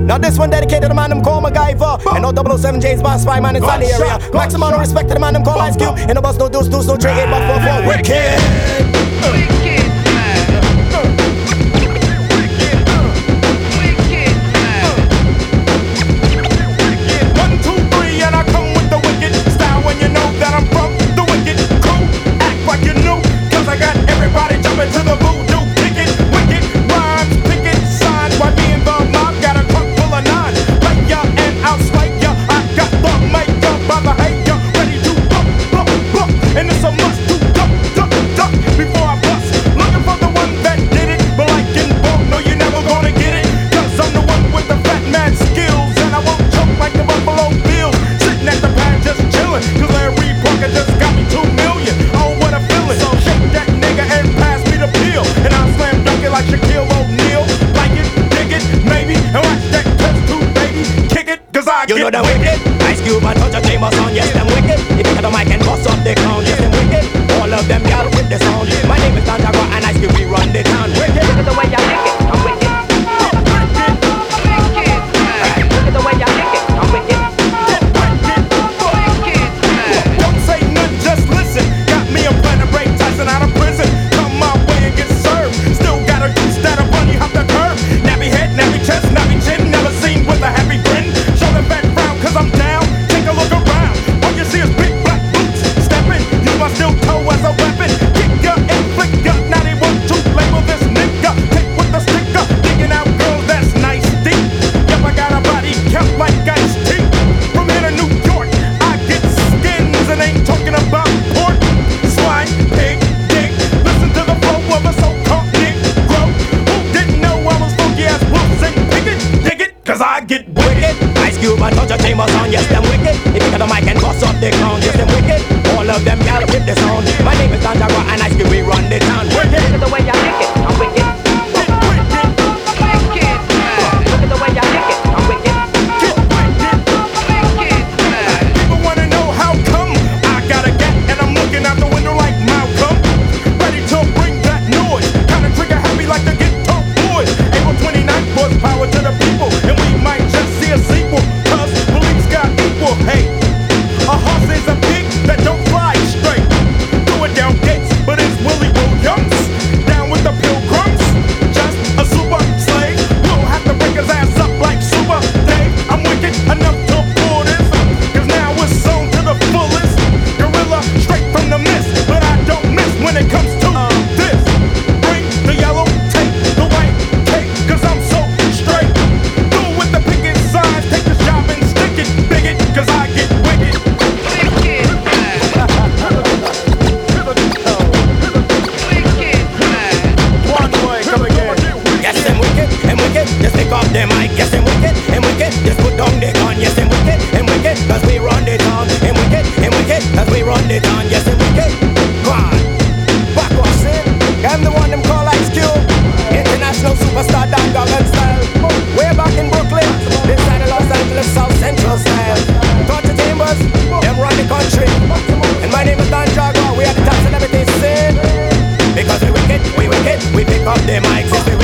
Now this one dedicated to the man them call MacGyver. And no 007 James Bond spy man inside the area. Maximum respect to the man them call Ice Cube. And no bus no deuce no 3 8 but 4 4 wicked. I got everybody jumping to the voodoo, kick it, wicked, rhymes, pick it, signs. Why me and the mob got a trunk full of nines. Play ya and outslay ya. I got the makeup by the hater, ready to bump, and it's a must to duck before I bust. Looking for the one that did it, but like in bulk, no, you're never gonna get it. Cause I'm the one with the fat mad skills, and I won't choke like the Buffalo Bills. Sitting at the pad just chilling, cause Larry Parker just got me 2 million. Oh, what a feeling. So shake that nigga and pass me the pill, and I'll slam dunk it like Shaquille O'Neal. Like it, dig it, maybe, and watch that test tube, baby. Kick it, cause I you get know them wicked. Ice Cube and touch a famous on. Yes, them wicked. If you got the mic and bust up the crown. Yes, them wicked. All of them gal with the sound. My name is Don Jaguar and Ice Cube, we run the town. Wicked. Look at the way I lick it, I'm wicked. Look at the way I lick it, I'm wicked. Don't say nothing, just listen. Got me a plan to break Tyson out of prison. Come my way and get served. Still got a goose that'll bunny hop the curb. Nappy head, nappy chest, nappy chin. Never seen with a happy grin. Show the back frown cause I'm down. Take a look around. All you see is big black boots. Steppin', use my steel toe as a weapon. Kick ya and flick ya. Now they want to label this nigga. Take with the sticker. Digging out girls that's nice deep. Yep, I got a body kept like Ice T. From here to New York, I get skins and ain't talking about pork. Swine, pig, dick. Listen to the flow of a so-called Negro. Who didn't know I was funky as wolves and pick it, dig it, cause I get wicked. Ice Cube and touch a famous on. Yes, them wicked. If you got the mic and bust up the crown. Yes, them wicked. All of them gal with the sound. My name is Don Jaguar and Ice Cube, we run the town. Wicked. Look at the way I lick it, I'm wicked. Look at the way I lick it, I'm wicked. People wanna know how come I got a gat and I'm looking out the window like Malcolm. Ready to bring that noise. Kinda trigger happy like the Guitar Boys. April 29th was power to the people, and we might just see a sequel. Cause police got equal hate. A horse is a pig that don't fly straight. Do it down gates, but it's Willie Williams. Down with the Pilgrims, just a super slave. We'll have to break his ass up like Super Dave. I'm wicked enough to pull this, cause now it's sown to the fullest. Gorilla straight from the mist, but I don't miss when it comes to this. Bring the yellow tape, the white cake, cause I'm so straight. Do it with the picket signs, take this job and stick it, bigot, cause I get wicked. One boy, come again. Yes, them wicked, and wicked, just take off the mic. Yes, them wicked, and wicked, just put down the gun. Yes, them wicked, and wicked, cause we run the town. And wicked, cause we run the town. Yes, them wicked, go on. Back off, sin. I'm the one them call Ice Cube. International superstar, Dan Goggin style. Way back in Brooklyn, this side of Los Angeles, South Central style. Torture Chambers, them run the country. And my name is Don Jaguar, we are the top celebrities, sin. Because we wicked, we pick up the mics. Yes, we